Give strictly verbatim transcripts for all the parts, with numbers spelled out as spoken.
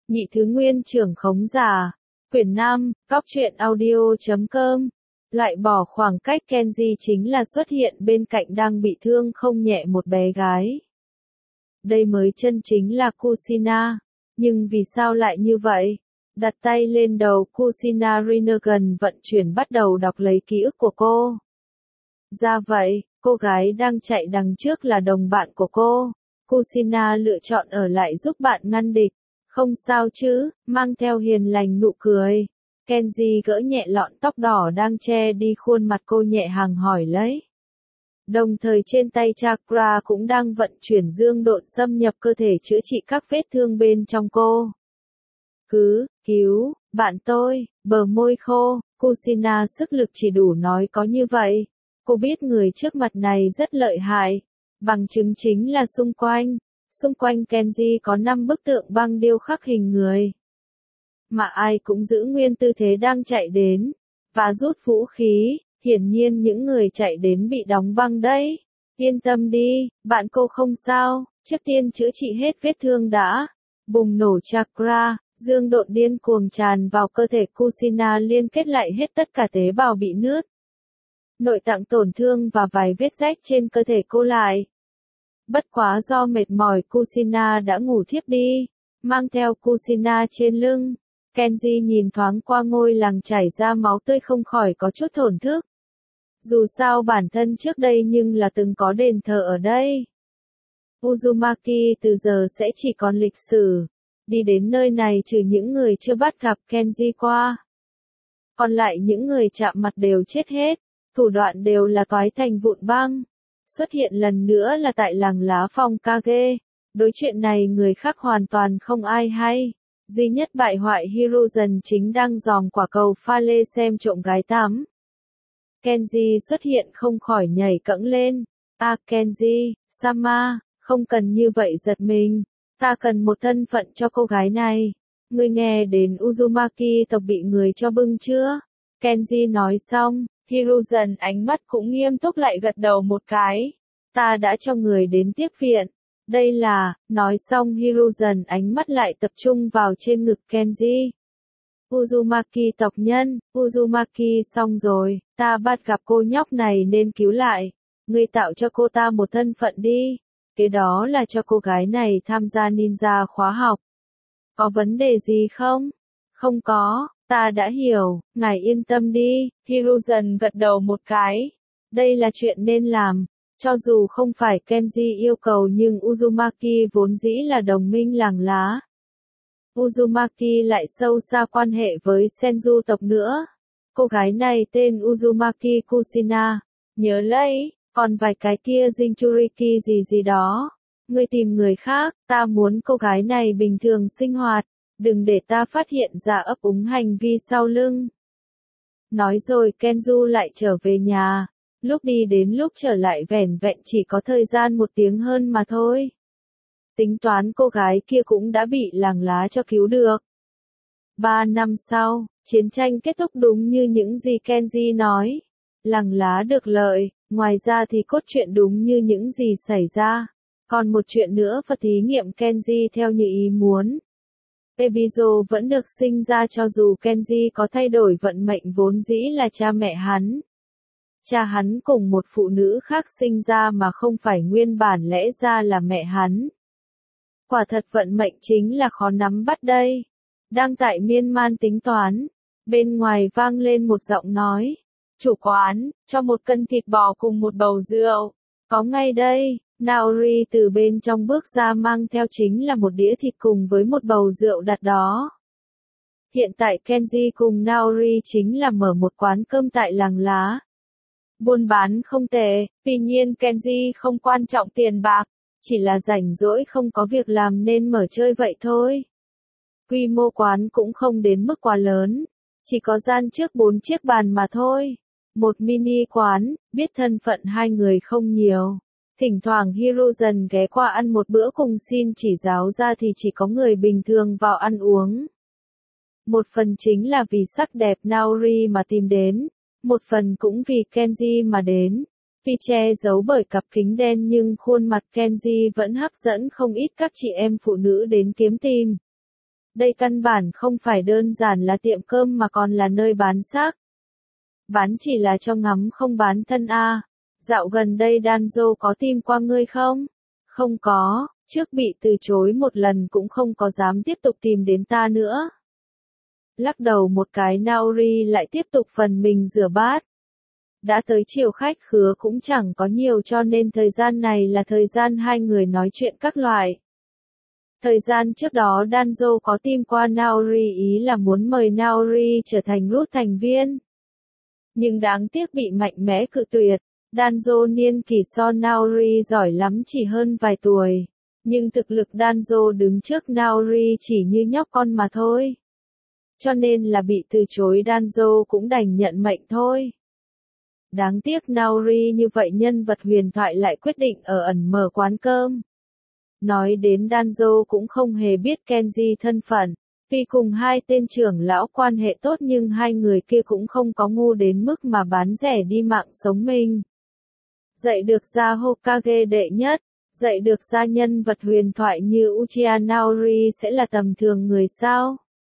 Nhị thứ nguyên trưởng khống giả. Quyển năm, góc truyện audio chấm com. Loại bỏ khoảng cách Kenji chính là xuất hiện bên cạnh đang bị thương không nhẹ một bé gái. Đây mới chân chính là Kushina. Nhưng vì sao lại như vậy? Đặt tay lên đầu Kushina Rinnegan vận chuyển bắt đầu đọc lấy ký ức của cô. Ra vậy, cô gái đang chạy đằng trước là đồng bạn của cô. Kushina lựa chọn ở lại giúp bạn ngăn địch. Không sao chứ, mang theo hiền lành nụ cười. Kenji gỡ nhẹ lọn tóc đỏ đang che đi khuôn mặt cô nhẹ hàng hỏi lấy. Đồng thời trên tay chakra cũng đang vận chuyển dương độn xâm nhập cơ thể chữa trị các vết thương bên trong cô. Cứ, cứu, bạn tôi, bờ môi khô, Kushina sức lực chỉ đủ nói có như vậy. Cô biết người trước mặt này rất lợi hại. Bằng chứng chính là xung quanh. Xung quanh Kenji có năm bức tượng băng điêu khắc hình người. Mà ai cũng giữ nguyên tư thế đang chạy đến. Và rút vũ khí, hiển nhiên những người chạy đến bị đóng băng đấy. Yên tâm đi, bạn cô không sao, trước tiên chữa trị hết vết thương đã. Bùng nổ chakra, dương độn điên cuồng tràn vào cơ thể Kushina liên kết lại hết tất cả tế bào bị nứt. Nội tạng tổn thương và vài vết rách trên cơ thể cô lại. Bất quá do mệt mỏi Kushina đã ngủ thiếp đi, mang theo Kushina trên lưng. Kenji nhìn thoáng qua ngôi làng chảy ra máu tươi không khỏi có chút thổn thức. Dù sao bản thân trước đây nhưng là từng có đền thờ ở đây. Uzumaki từ giờ sẽ chỉ còn lịch sử. Đi đến nơi này trừ những người chưa bắt gặp Kenji qua. Còn lại những người chạm mặt đều chết hết, thủ đoạn đều là toái thành vụn băng. Xuất hiện lần nữa là tại làng lá phong Kage. Đối chuyện này người khác hoàn toàn không ai hay. Duy nhất bại hoại Hiruzen chính đang dòm quả cầu pha lê xem trộm gái tắm. Kenji xuất hiện không khỏi nhảy cẫng lên. À Kenji, Sama, không cần như vậy giật mình. Ta cần một thân phận cho cô gái này. Ngươi nghe đến Uzumaki tộc bị người cho bưng chưa? Kenji nói xong. Hiruzen ánh mắt cũng nghiêm túc lại gật đầu một cái. Ta đã cho người đến tiếp viện. Đây là, nói xong Hiruzen ánh mắt lại tập trung vào trên ngực Kenji. Uzumaki tộc nhân, Uzumaki xong rồi, ta bắt gặp cô nhóc này nên cứu lại. Ngươi tạo cho cô ta một thân phận đi. Cái đó là cho cô gái này tham gia ninja khóa học. Có vấn đề gì không? Không có. Ta đã hiểu, ngài yên tâm đi, Hiruzen gật đầu một cái. Đây là chuyện nên làm, cho dù không phải Kenji yêu cầu nhưng Uzumaki vốn dĩ là đồng minh làng lá. Uzumaki lại sâu xa quan hệ với Senju tộc nữa. Cô gái này tên Uzumaki Kushina, nhớ lấy, còn vài cái kia Jinchuriki gì gì đó. Ngươi tìm người khác, ta muốn cô gái này bình thường sinh hoạt. Đừng để ta phát hiện ra ấp úng hành vi sau lưng. Nói rồi Kenju lại trở về nhà. Lúc đi đến lúc trở lại vẻn vẹn chỉ có thời gian một tiếng hơn mà thôi. Tính toán cô gái kia cũng đã bị làng lá cho cứu được. Ba năm sau, chiến tranh kết thúc đúng như những gì Kenji nói. Làng lá được lợi, ngoài ra thì cốt truyện đúng như những gì xảy ra. Còn một chuyện nữa và thí nghiệm Kenji theo như ý muốn. Ebizo vẫn được sinh ra cho dù Kenji có thay đổi vận mệnh vốn dĩ là cha mẹ hắn. Cha hắn cùng một phụ nữ khác sinh ra mà không phải nguyên bản lẽ ra là mẹ hắn. Quả thật vận mệnh chính là khó nắm bắt đây. Đang tại miên man tính toán. Bên ngoài vang lên một giọng nói. Chủ quán, cho một cân thịt bò cùng một bầu rượu. Có ngay đây. Naori từ bên trong bước ra mang theo chính là một đĩa thịt cùng với một bầu rượu đặt đó. Hiện tại Kenji cùng Naori chính là mở một quán cơm tại làng lá. Buôn bán không tệ, tuy nhiên Kenji không quan trọng tiền bạc, chỉ là rảnh rỗi không có việc làm nên mở chơi vậy thôi. Quy mô quán cũng không đến mức quá lớn, chỉ có gian trước bốn chiếc bàn mà thôi. Một mini quán, biết thân phận hai người không nhiều. Thỉnh thoảng Hiruzen ghé qua ăn một bữa cùng xin chỉ giáo ra thì chỉ có người bình thường vào ăn uống. Một phần chính là vì sắc đẹp Naori mà tìm đến, một phần cũng vì Kenji mà đến. Tuy che giấu bởi cặp kính đen nhưng khuôn mặt Kenji vẫn hấp dẫn không ít các chị em phụ nữ đến kiếm tìm. Đây căn bản không phải đơn giản là tiệm cơm mà còn là nơi bán xác. Bán chỉ là cho ngắm không bán thân a. Dạo gần đây Danzo có tìm qua ngươi không? Không có, trước bị từ chối một lần cũng không có dám tiếp tục tìm đến ta nữa. Lắc đầu một cái Naori lại tiếp tục phần mình rửa bát. Đã tới chiều khách khứa cũng chẳng có nhiều cho nên thời gian này là thời gian hai người nói chuyện các loại. Thời gian trước đó Danzo có tìm qua Naori ý là muốn mời Naori trở thành root thành viên. Nhưng đáng tiếc bị mạnh mẽ cự tuyệt. Danzo niên kỷ so Naori giỏi lắm chỉ hơn vài tuổi. Nhưng thực lực Danzo đứng trước Naori chỉ như nhóc con mà thôi. Cho nên là bị từ chối Danzo cũng đành nhận mệnh thôi. Đáng tiếc Naori như vậy nhân vật huyền thoại lại quyết định ở ẩn mở quán cơm. Nói đến Danzo cũng không hề biết Kenji thân phận. Tuy cùng hai tên trưởng lão quan hệ tốt nhưng hai người kia cũng không có ngu đến mức mà bán rẻ đi mạng sống mình. Dạy được ra Hokage đệ nhất, dạy được ra nhân vật huyền thoại như Uchiha Naori sẽ là tầm thường người sao?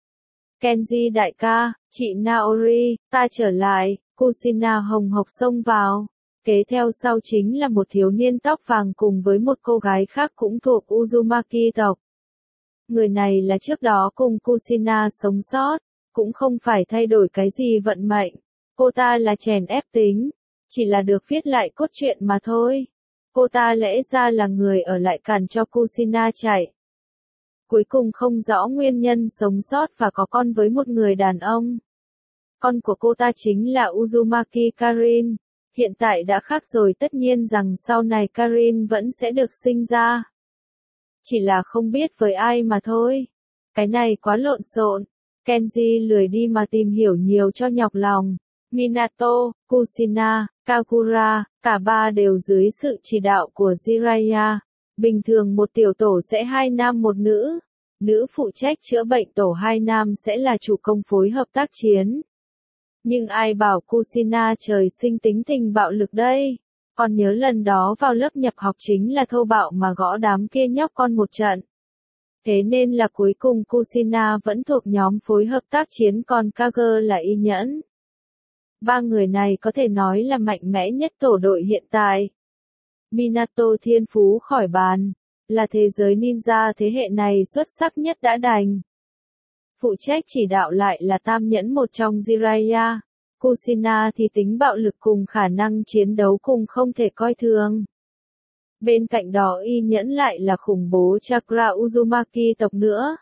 Kenji đại ca, chị Naori, ta trở lại, Kushina hồng hộc xông vào. Kế theo sau chính là một thiếu niên tóc vàng cùng với một cô gái khác cũng thuộc Uzumaki tộc. Người này là trước đó cùng Kushina sống sót, cũng không phải thay đổi cái gì vận mệnh. Cô ta là chèn ép tính, chỉ là được viết lại cốt truyện mà thôi. Cô ta lẽ ra là người ở lại cản cho Kushina chạy. Cuối cùng không rõ nguyên nhân sống sót và có con với một người đàn ông. Con của cô ta chính là Uzumaki Karin. Hiện tại đã khác rồi, tất nhiên rằng sau này Karin vẫn sẽ được sinh ra. Chỉ là không biết với ai mà thôi. Cái này quá lộn xộn. Kenji lười đi mà tìm hiểu nhiều cho nhọc lòng. Minato, Kushina, Kagura, cả ba đều dưới sự chỉ đạo của Jiraiya. Bình thường một tiểu tổ sẽ hai nam một nữ. Nữ phụ trách chữa bệnh, tổ hai nam sẽ là chủ công phối hợp tác chiến. Nhưng ai bảo Kushina trời sinh tính tình bạo lực đây. Còn nhớ lần đó vào lớp nhập học chính là thô bạo mà gõ đám kia nhóc con một trận. Thế nên là cuối cùng Kushina vẫn thuộc nhóm phối hợp tác chiến, còn Kage là y nhẫn. Ba người này có thể nói là mạnh mẽ nhất tổ đội hiện tại. Minato thiên phú khỏi bàn, là thế giới ninja thế hệ này xuất sắc nhất đã đành. Phụ trách chỉ đạo lại là tam nhẫn một trong Jiraiya. Kushina thì tính bạo lực cùng khả năng chiến đấu cùng không thể coi thường. Bên cạnh đó y nhẫn lại là khủng bố Chakra Uzumaki tộc nữa.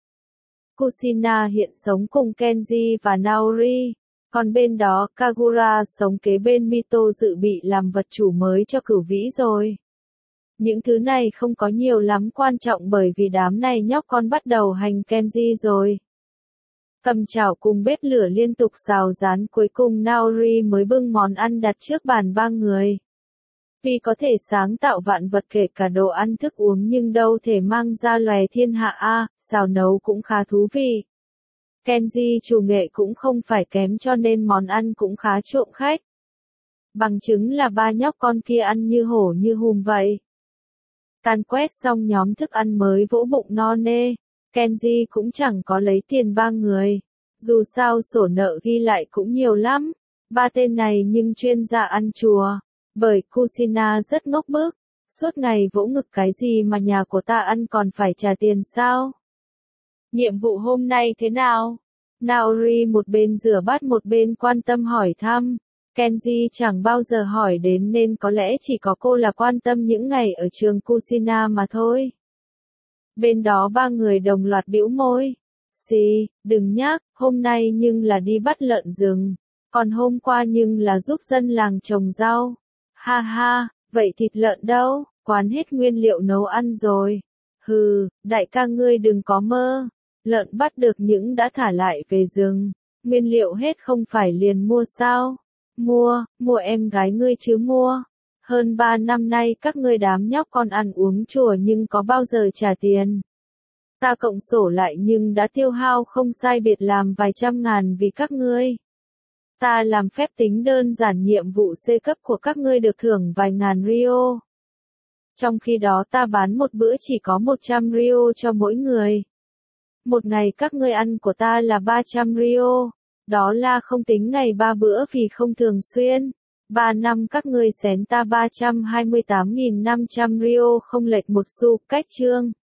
Kushina hiện sống cùng Kenji và Naori. Còn bên đó Kagura sống kế bên Mito dự bị làm vật chủ mới cho cửu vĩ rồi. Những thứ này không có nhiều lắm quan trọng bởi vì đám này nhóc con bắt đầu hành Kenji rồi. Cầm chảo cùng bếp lửa liên tục xào rán, cuối cùng Naori mới bưng món ăn đặt trước bàn ba người. Tuy có thể sáng tạo vạn vật kể cả đồ ăn thức uống nhưng đâu thể mang ra lòe thiên hạ a, xào nấu cũng khá thú vị. Kenji chủ nghệ cũng không phải kém cho nên món ăn cũng khá trộm khách. Bằng chứng là ba nhóc con kia ăn như hổ như hùm vậy. Càn quét xong nhóm thức ăn mới vỗ bụng no nê. Kenji cũng chẳng có lấy tiền ba người. Dù sao sổ nợ ghi lại cũng nhiều lắm. Ba tên này nhưng chuyên gia ăn chùa. Bởi Kushina rất ngốc bức. Suốt ngày vỗ ngực cái gì mà nhà của ta ăn còn phải trả tiền sao? Nhiệm vụ hôm nay thế nào? Naori một bên rửa bát một bên quan tâm hỏi thăm. Kenji chẳng bao giờ hỏi đến nên có lẽ chỉ có cô là quan tâm những ngày ở trường Kushina mà thôi. Bên đó ba người đồng loạt bĩu môi. Xì, đừng nhắc, hôm nay nhưng là đi bắt lợn rừng. Còn hôm qua nhưng là giúp dân làng trồng rau. Ha ha, vậy thịt lợn đâu, quán hết nguyên liệu nấu ăn rồi. Hừ, đại ca ngươi đừng có mơ. Lợn bắt được những đã thả lại về rừng. Nguyên liệu hết không phải liền mua sao? Mua, mua em gái ngươi chứ mua. Hơn ba năm nay các ngươi đám nhóc con ăn uống chùa nhưng có bao giờ trả tiền. Ta cộng sổ lại nhưng đã tiêu hao không sai biệt làm vài trăm ngàn vì các ngươi. Ta làm phép tính đơn giản, nhiệm vụ C cấp của các ngươi được thưởng vài ngàn Rio. Trong khi đó ta bán một bữa chỉ có một trăm Rio cho mỗi người. Một ngày các ngươi ăn của ta là ba trăm rio. Đó là không tính ngày ba bữa vì không thường xuyên. Ba năm các ngươi xén ta ba trăm hai mươi tám nghìn năm trăm rio không lệch một xu. Cách chương.